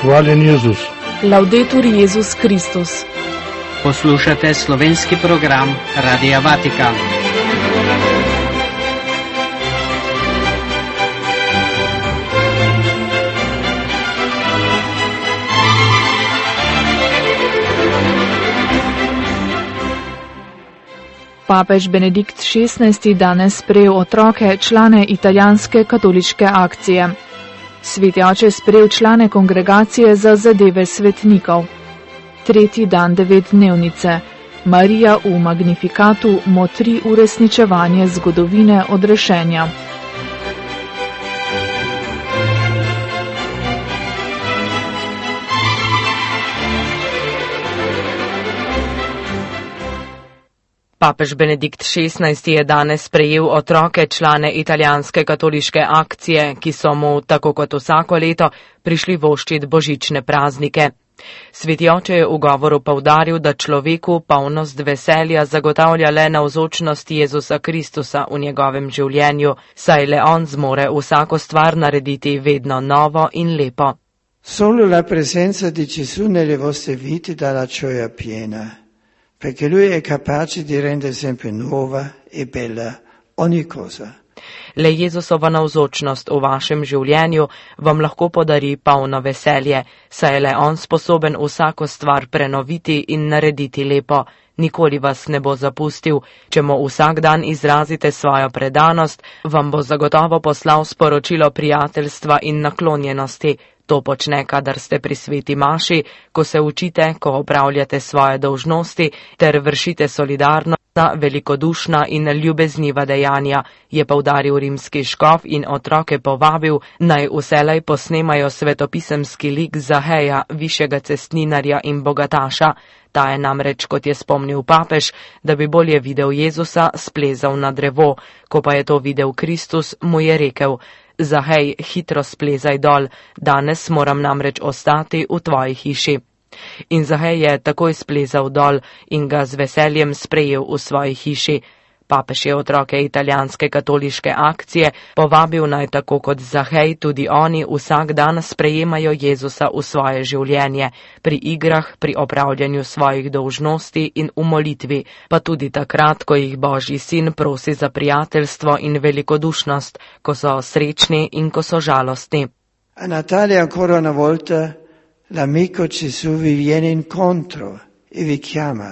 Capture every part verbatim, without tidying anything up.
Hvaljen Jezus. Laudetur Jezus Kristus. Poslušate slovenski program Radia Vatikan. Papež Benedikt šestnajsti danes sprejel otroke, člane italijanske katoliške akcije. Sveti oče sprejel člane kongregacije za zadeve svetnikov. Tretji dan devetdnevnice. Marija v Magnifikatu motri uresničevanje zgodovine odrešenja. Papež Benedikt šestnajsti je danes sprejel otroke, člane italijanske katoliške akcije, ki so mu, tako kot vsako leto, prišli voščit božične praznike. Sveti oče je v govoru poudaril, da človeku polnost veselja zagotavlja le navzočnost Jezusa Kristusa v njegovem življenju, saj le on zmore vsako stvar narediti vedno novo in lepo. Solo la presenza di Gesù nelle vostre vite dà la gioia piena. Perché lui è capace di rendere sempre nuova e bella ogni cosa. Le Jezusova navzočnost v vašem življenju vam lahko podari polno veselje, saj je le on sposoben vsako stvar prenoviti in narediti lepo. Nikoli vas ne bo zapustil, če mu vsak dan izrazite svojo predanost, vam bo zagotovo poslal sporočilo prijateljstva in naklonjenosti. To počne, kadar ste pri sveti maši, ko se učite, ko opravljate svoje dolžnosti ter vršite solidarnost, velikodušna in ljubezniva dejanja, je poudaril rimski škof in otroke povabil, naj vselej posnemajo svetopisemski lik Zaheja, višjega cestninarja in bogataša. Ta je namreč, kot je spomnil papež, da bi bolje videl Jezusa, splezal na drevo. Ko pa je to videl Kristus, mu je rekel: Zahej, hitro splezaj dol, danes moram namreč ostati v tvoji hiši. In Zahej je takoj splezal dol in ga z veseljem sprejel v svoji hiši. Papež je otroke italijanske katoliške akcije povabil naj tako kot Zahej tudi oni vsak dan sprejemajo Jezusa v svoje življenje, pri igrah, pri opravljanju svojih dolžnosti in v molitvi, pa tudi takrat, ko jih Božji sin prosi za prijateljstvo in velikodušnost, ko so srečni in ko so žalostni. A Natale ancora una volta l'amico Gesù vi viene incontro e vi chiama.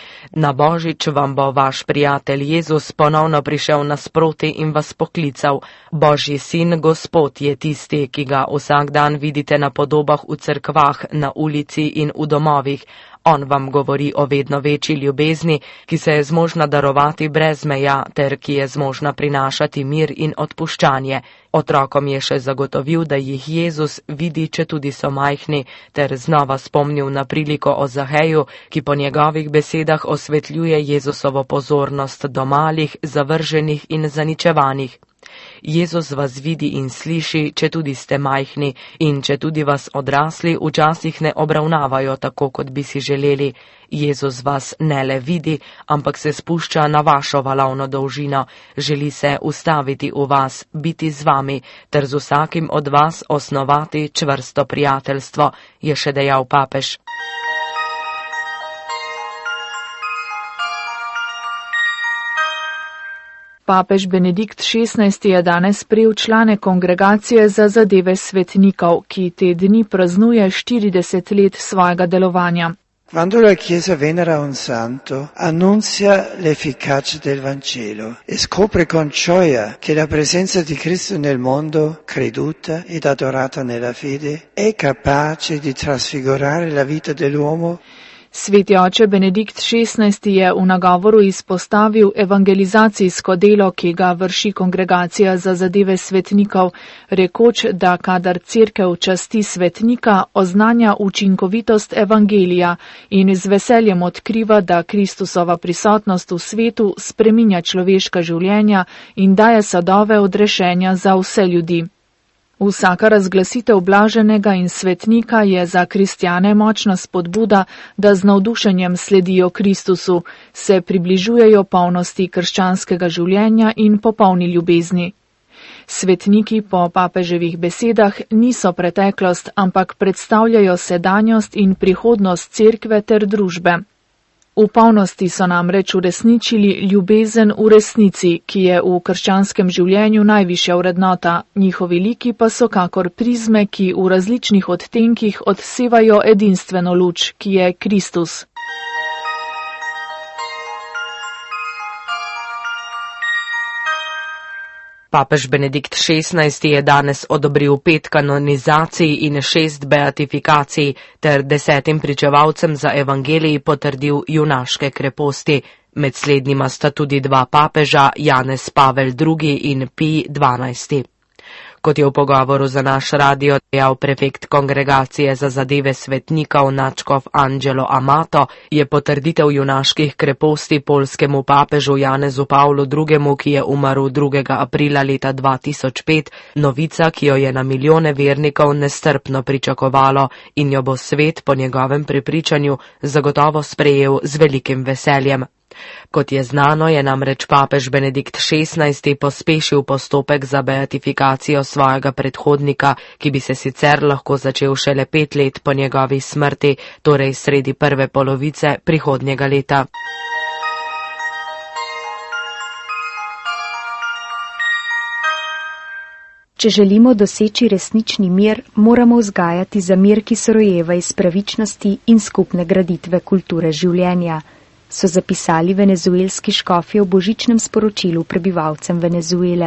Na Božič vam bo vaš prijatelj Jezus ponovno prišel nasproti in vas poklical. Božji sin, Gospod, je tisti, ki ga vsak dan vidite na podobah v cerkvah, na ulici in v domovih. On vam govori o vedno večji ljubezni, ki se je zmožna darovati brez meja, ter ki je zmožna prinašati mir in odpuščanje. Otrokom je še zagotovil, da jih Jezus vidi, če tudi so majhni, ter znova spomnil na priliko o Zaheju, ki po njegovih besedah osvetljuje Jezusovo pozornost do malih, zavrženih in zaničevanih. Jezus vas vidi in sliši, če tudi ste majhni in če tudi vas odrasli včasih ne obravnavajo tako, kot bi si želeli. Jezus vas ne le vidi, ampak se spušča na vašo valovno dolžino, želi se ustaviti v vas, biti z vami, ter z vsakim od vas osnovati čvrsto prijateljstvo, je še dejal papež. Papež Benedikt šestnajsti je danes sprejel člane kongregacije za zadeve svetnikov, ki te dni praznuje štirideset let svojega delovanja. Quando la Chiesa venera un santo, annuncia l'efficacia del Vangelo e scopre con gioia che la presenza di Cristo nel mondo, creduta ed adorata nella fede, è capace di trasfigurare la vita dell'uomo. Sveti oče Benedikt šestnajsti je v nagovoru izpostavil evangelizacijsko delo, ki ga vrši kongregacija za zadeve svetnikov, rekoč, da kadar cerkev časti svetnika, oznanja učinkovitost evangelija in z veseljem odkriva, da Kristusova prisotnost v svetu spreminja človeška življenja in daje sadove odrešenja za vse ljudi. Vsaka razglasitev blaženega in svetnika je za kristjane močna spodbuda, da z navdušenjem sledijo Kristusu, se približujejo polnosti krščanskega življenja in popolni ljubezni. Svetniki po papeževih besedah niso preteklost, ampak predstavljajo sedanjost in prihodnost cerkve ter družbe. V polnosti so namreč uresničili ljubezen v resnici, ki je v krščanskem življenju najvišja vrednota, njihovi liki pa so kakor prizme, ki v različnih odtenkih odsevajo edinstveno luč, ki je Kristus. Papež Benedikt šestnajsti je danes odobril pet kanonizacij in šest beatifikacij ter desetim pričevalcem za evangelij potrdil junaške kreposti. Med slednjima sta tudi dva papeža, Janez Pavel drugi in Pij dvanajsti. Kot je v pogovoru za naš radio dejal prefekt Kongregacije za zadeve svetnikov nadškof Angelo Amato, je potrditev junaških kreposti poljskemu papežu Janezu Pavlu drugemu, ki je umrl drugega aprila leta dva tisoč pet, novica, ki jo je na milijone vernikov nestrpno pričakovalo in jo bo svet po njegovem prepričanju zagotovo sprejel z velikim veseljem. Kot je znano, je namreč papež Benedikt šestnajsti pospešil postopek za beatifikacijo svojega predhodnika, ki bi se sicer lahko začel šele pet let po njegovi smrti, torej sredi prve polovice prihodnjega leta. Če želimo doseči resnični mir, moramo vzgajati za mir, ki se rojeva iz pravičnosti in skupne graditve kulture življenja, so zapisali venezuelski škofje v božičnem sporočilu prebivalcem Venezuele.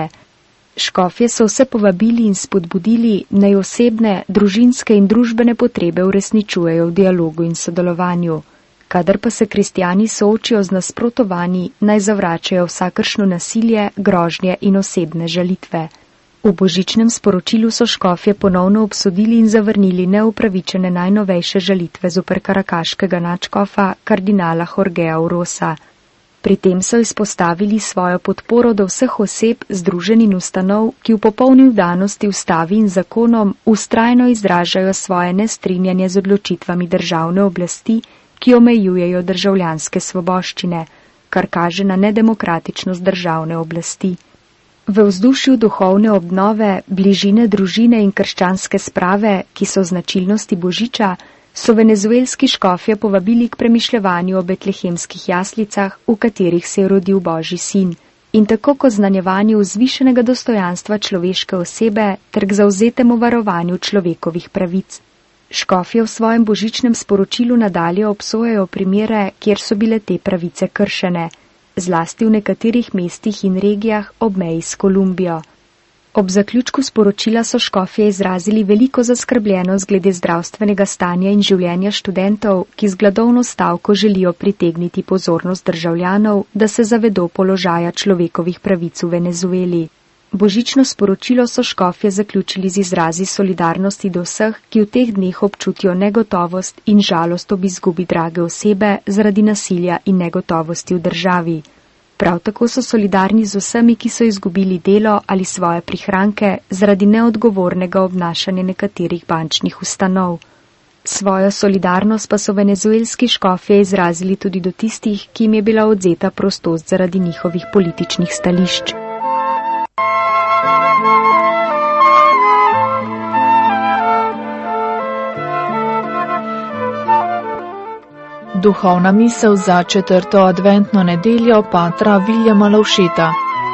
Škofje so vse povabili in spodbudili, naj osebne, družinske in družbene potrebe uresničujejo v dialogu in sodelovanju. Kadar pa se kristjani soočijo z nasprotovanji, naj zavračajo vsakršno nasilje, grožnje in osebne žalitve. V božičnem sporočilu so škofje ponovno obsodili in zavrnili neupravičene najnovejše žalitve zoper karakaškega nadškofa kardinala Jorgeja Urosa. Pri tem so izpostavili svojo podporo do vseh oseb, združenj in ustanov, ki v popolni vdanosti ustavi in zakonom vztrajno izražajo svoje nestrinjanje z odločitvami državne oblasti, ki omejujejo državljanske svoboščine, kar kaže na nedemokratičnost državne oblasti. V vzdušju duhovne obnove, bližine družine in krščanske sprave, ki so značilnosti Božiča, so venezuelski škofje povabili k premišljevanju o betlehemskih jaslicah, v katerih se je rodil Božji sin, in tako k oznanjevanju vzvišenega dostojanstva človeške osebe ter k zavzetemu varovanju človekovih pravic. Škofje v svojem božičnem sporočilu nadalje obsojajo primere, kjer so bile te pravice kršene, zlasti v nekaterih mestih in regijah ob meji s Kolumbijo. Ob zaključku sporočila so škofje izrazili veliko zaskrbljenost glede zdravstvenega stanja in življenja študentov, ki z gladovno stavko želijo pritegniti pozornost državljanov, da se zavedo položaja človekovih pravic v Venezueli. Božično sporočilo so škofje zaključili z izrazi solidarnosti do vseh, ki v teh dneh občutijo negotovost in žalost ob izgubi drage osebe zaradi nasilja in negotovosti v državi. Prav tako so solidarni z vsemi, ki so izgubili delo ali svoje prihranke zaradi neodgovornega obnašanja nekaterih bančnih ustanov. Svojo solidarnost pa so venezuelski škofje izrazili tudi do tistih, ki jim je bila odzeta prostost zaradi njihovih političnih stališč. Duhovna misel za četrto adventno nedeljo patra Viljama Lovšeta.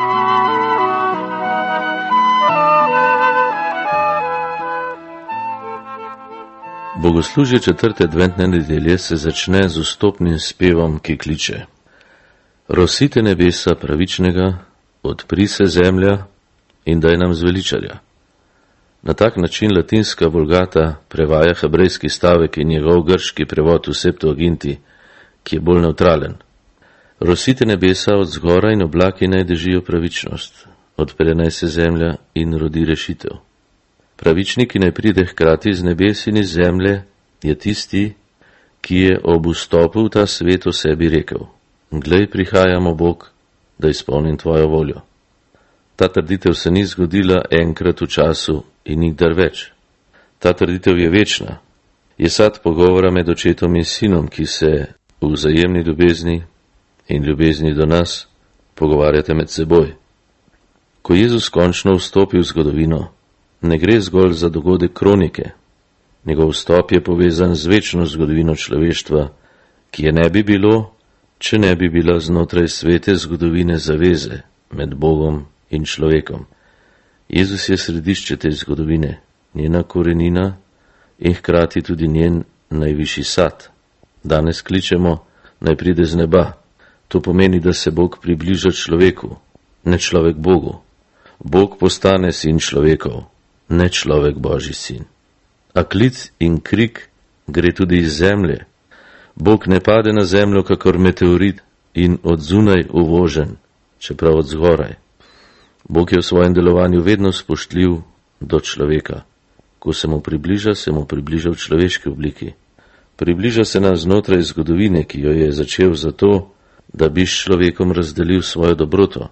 Bogoslužje četrte adventne nedelje se začne z vstopnim spevom, ki kliče: Rosite nebesa pravičnega, odpri se zemlja in daj nam zveličarja. Na tak način latinska vulgata prevaja hebrejski stavek in njegov grški prevod v Septuaginti, ki je bolj neutralen. Rosite nebesa od zgora in oblaki naj dežijo pravičnost, odpre naj se zemlja in rodi rešitev. Pravični, ki naj pride hkrati z nebes in iz zemlje, je tisti, ki je ob vstopu v ta svet o sebi rekel: Glej, prihajamo, Bog, da izpolnim tvojo voljo. Ta trditev se ni zgodila enkrat v času in nikdar več. Ta trditev je večna, je sad pogovora med očetom in sinom, ki se v vzajemni ljubezni in ljubezni do nas pogovarjate med seboj. Ko Jezus končno vstopi v zgodovino, ne gre zgolj za dogodek kronike. Njegov vstop je povezan z večno zgodovino človeštva, ki je ne bi bilo, če ne bi bila znotraj svete zgodovine zaveze med Bogom in človekom. Jezus je središče te zgodovine, njena korenina in hkrati tudi njen najvišji sad. Danes kličemo, naj pride z neba. To pomeni, da se Bog približa človeku, ne človek Bogu. Bog postane sin človekov, ne človek Božji sin. A klic in krik gre tudi iz zemlje. Bog ne pade na zemljo kakor meteorit in od zunaj uvožen, čeprav od zgoraj. Bog je v svojem delovanju vedno spoštljiv do človeka. Ko se mu približa, se mu približa v človeški obliki. Približa se nam znotraj zgodovine, ki jo je začel zato, da bi s človekom razdelil svojo dobroto.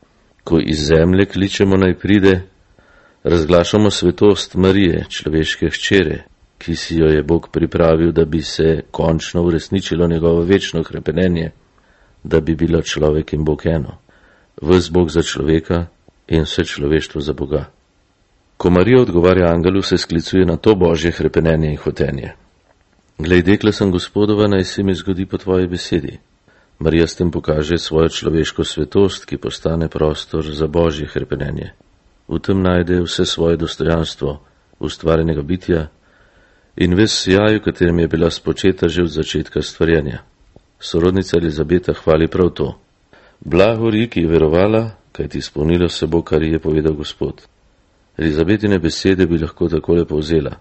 Ko iz zemlje kličemo naj pride, razglašamo svetost Marije, človeške hčere, ki si jo je Bog pripravil, da bi se končno uresničilo njegovo večno hrepenenje, da bi bila človek in Bog eno. Ves Bog za človeka in vse človeštvo za Boga. Ko Marija odgovarja angelu, se sklicuje na to Božje hrepenenje in hotenje. Glej, dekle sem Gospodova, naj se mi zgodi po tvoji besedi. Marija s tem pokaže svojo človeško svetost, ki postane prostor za Božje hrepenenje. V tem najde vse svoje dostojanstvo ustvarjenega bitja in ves sijaj, v katerem je bila spočeta že od začetka stvarjenja. Sorodnica Elizabeta hvali prav to. Blagori, ki je verovala, kajti izpolnilo se bo, kar je povedal Gospod. Elizabetine besede bi lahko takole povzela.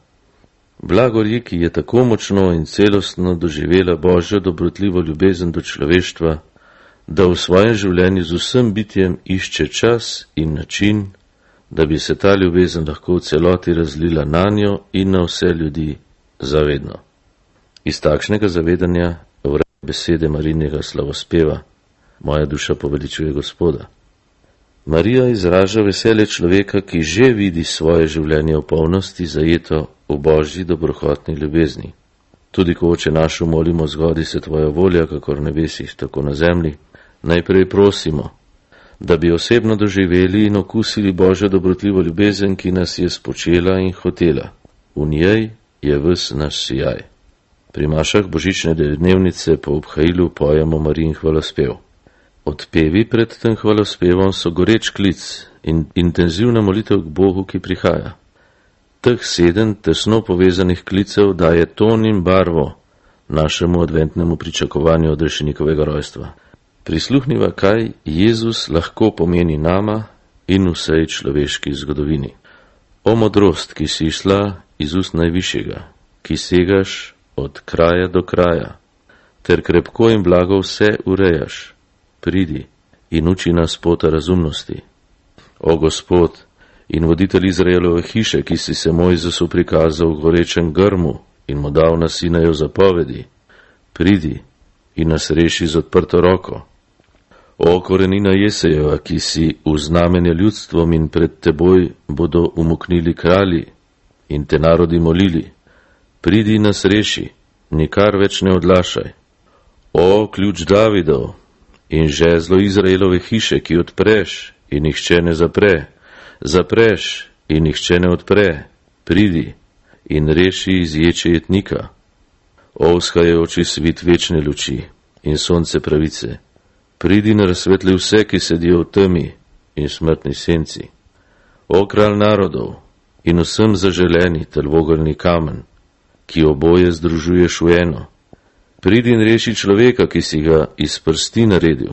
Blagori, ki je tako močno in celostno doživela Božjo dobrotljivo ljubezen do človeštva, da v svojem življenju z vsem bitjem išče čas in način, da bi se ta ljubezen lahko v celoti razlila nanjo in na vse ljudi zavedno. Iz takšnega zavedanja vre besede Marinega slavospeva, moja duša poveličuje Gospoda. Marija izraža veselje človeka, ki že vidi svoje življenje v polnosti zajeto v Božji dobrohotni ljubezni. Tudi ko Oče naš molimo, zgodi se tvoja volja, kakor na nebesih, tako na zemlji, najprej prosimo, da bi osebno doživeli in okusili Božjo dobrotljivo ljubezen, ki nas je spočela in hotela. V njej je ves naš sijaj. Pri mašah božične dnevnice po obhajilu pojemo Marijin hvalospev. Odpevi pred tem hvalospevom so goreč klic in intenzivna molitev k Bogu, ki prihaja. Teh sedem tesno povezanih klicev daje ton in barvo našemu adventnemu pričakovanju odrešenikovega rojstva. Prisluhniva, kaj Jezus lahko pomeni nama in vsej človeški zgodovini. O modrost, ki si išla iz ust najvišjega, ki segaš od kraja do kraja, ter krepko in blago vse urejaš, pridi in uči nas pota razumnosti. O Gospod in voditelj Izraelove hiše, ki si se Mojzesu prikazal v gorečem grmu in mu dal na Sinaju zapovedi, pridi in nas reši z odprto roko. O korenina Jesejeva, ki si v znamenje ljudstvom in pred teboj bodo umuknili kralji in te narodi molili, pridi in nas reši, nikar več ne odlašaj. O ključ Davidov in žezlo Izraelove hiše, ki odpreš in nihče ne zapre, zapreš in nihče ne odpre, pridi in reši iz ječe jetnika. O vzhajajoči svit večne luči in sonce pravice, pridi in razsvetli vse, ki sedijo v temi in smrtni senci. O kralj narodov in vsem zaželeni telvogelni kamen, ki oboje združuješ v eno, pridi in reši človeka, ki si ga iz prsti naredil.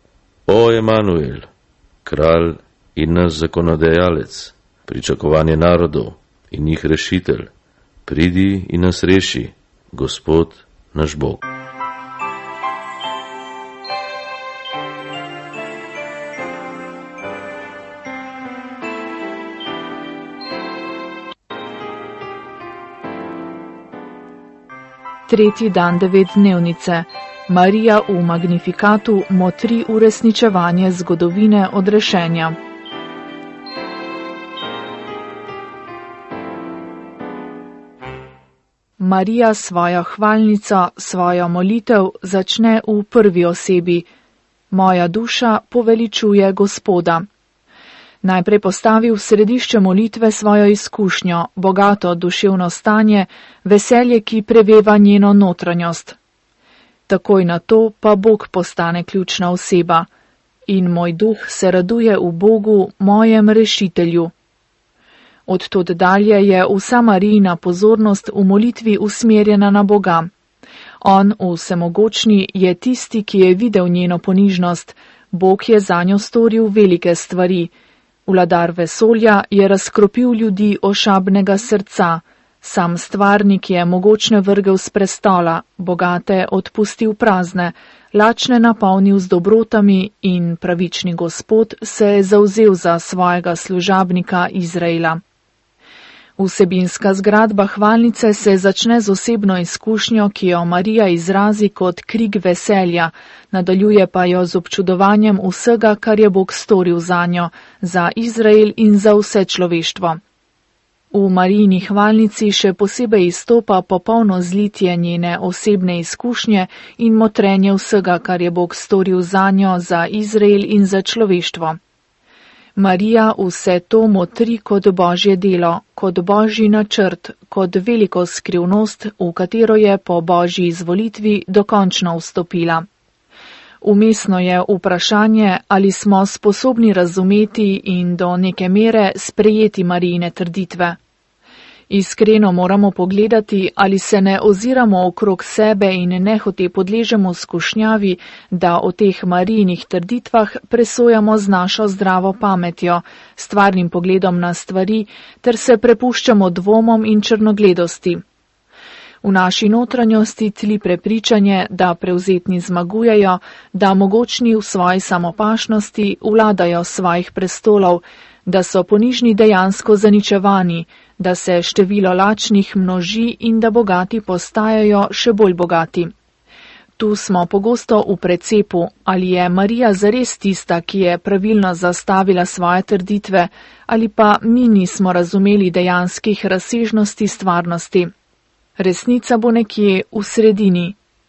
O Emanuel, kralj in naš zakonodajalec, pričakovanje narodov in njih rešitelj, pridi in nas reši, Gospod naš Bog. Tretji dan devetdnevnice. Marija v Magnifikatu motri uresničevanje zgodovine odrešenja. Marija svojo hvalnico, svojo molitev začne v prvi osebi. Moja duša poveličuje Gospoda. Najprej postavi v središče molitve svojo izkušnjo, bogato duševno stanje, veselje, ki preveva njeno notranjost. Takoj na to pa Bog postane ključna oseba. In moj duh se raduje v Bogu, mojem rešitelju. Od tod dalje je vsa Marijina pozornost v molitvi usmerjena na Boga. On, vsemogočni, je tisti, ki je videl njeno ponižnost. Bog je zanjo storil velike stvari. Vladar vesolja je razkropil ljudi ošabnega srca. Sam stvarnik je mogočne vrgel s prestola, bogate odpustil prazne, lačne napolnil z dobrotami in pravični Gospod se je zavzel za svojega služabnika Izraela. Vsebinska zgradba hvalnice se začne z osebno izkušnjo, ki jo Marija izrazi kot krik veselja, nadaljuje pa jo z občudovanjem vsega, kar je Bog storil zanjo, za Izrael in za vse človeštvo. V Marijini hvalnici še posebej izstopa popolno zlitje njene osebne izkušnje in motrenje vsega, kar je Bog storil zanjo, za Izrael in za človeštvo. Marija vse to motri kot Božje delo, kot Božji načrt, kot veliko skrivnost, v katero je po Božji izvolitvi dokončno vstopila. Umestno je vprašanje, ali smo sposobni razumeti in do neke mere sprejeti Marijine trditve. Iskreno moramo pogledati, ali se ne oziramo okrog sebe in nehote podležemo skušnjavi, da o teh Marijinih trditvah presojamo z našo zdravo pametjo, stvarnim pogledom na stvari, ter se prepuščamo dvomom in črnogledosti. V naši notranjosti tli prepričanje, da prevzetni zmagujejo, da mogočni v svoji samopašnosti vladajo svojih prestolov, da so ponižni dejansko zaničevani, da se število lačnih množi in da bogati postajajo še bolj bogati. Tu smo pogosto v precepu, ali je Marija zares tista, ki je pravilno zastavila svoje trditve, ali pa mi nismo razumeli dejanskih razsežnosti stvarnosti. Resnica bo nekje v sredini.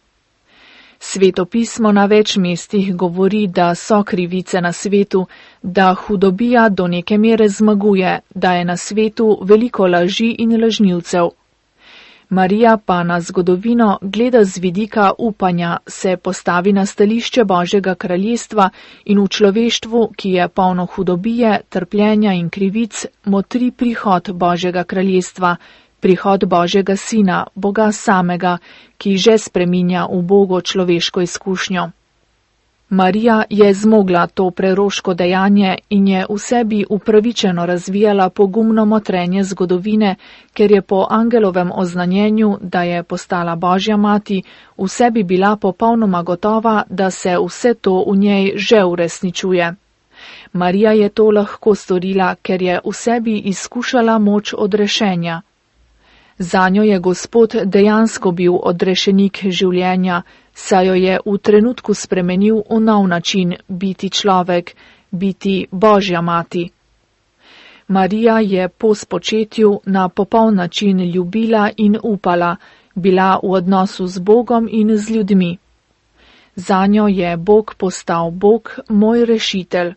Sveto pismo na več mestih govori, da so krivice na svetu, da hudobija do neke mere zmaguje, da je na svetu veliko laži in lažnivcev. Marija pa na zgodovino gleda z vidika upanja, se postavi na stališče Božjega kraljestva in v človeštvu, ki je polno hudobije, trpljenja in krivic, motri prihod Božjega kraljestva, prihod Božjega Sina, Boga samega, ki že spreminja v Bogo človeško izkušnjo. Marija je zmogla to preroško dejanje in je v sebi upravičeno razvijala pogumno motrenje zgodovine, ker je po angelovem oznanjenju, da je postala Božja mati, v sebi bila popolnoma gotova, da se vse to v njej že uresničuje. Marija je to lahko storila, ker je v sebi izkušala moč odrešenja. Zanjo je Gospod dejansko bil odrešenik življenja, saj jo je v trenutku spremenil v nov način biti človek, biti Božja mati. Marija je po spočetju na popoln način ljubila in upala, bila v odnosu z Bogom in z ljudmi. Zanjo je Bog postal Bog, moj rešitelj.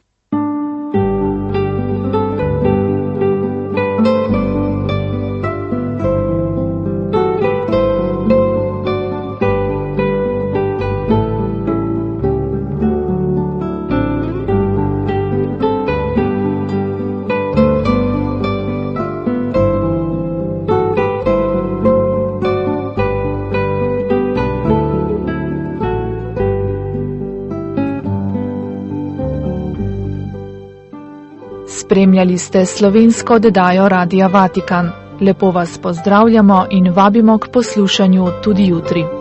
Spremljali ste slovensko oddajo Radia Vatikan. Lepo vas pozdravljamo in vabimo k poslušanju tudi jutri.